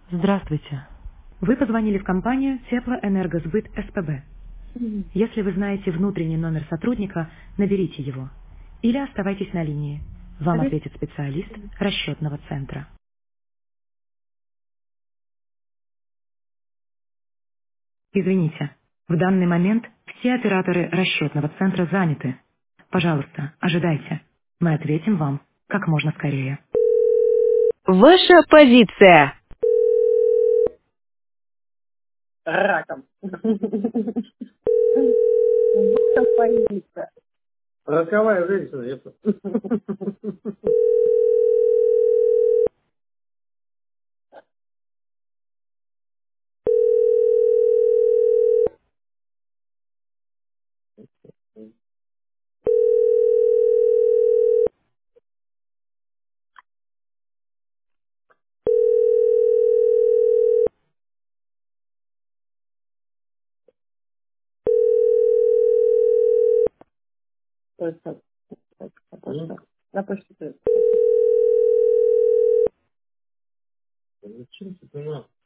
Здравствуйте. Вы позвонили в компанию Теплоэнергосбыт СПБ. Если вы знаете внутренний номер сотрудника, наберите его. Или оставайтесь на линии. Вам ответит специалист расчетного центра. Извините, в данный момент все операторы расчетного центра заняты. Пожалуйста, ожидайте. Мы ответим вам как можно скорее. Ваша позиция. Раком. Что боится? Роковая женщина, это. Просто, на почту. Зачем ты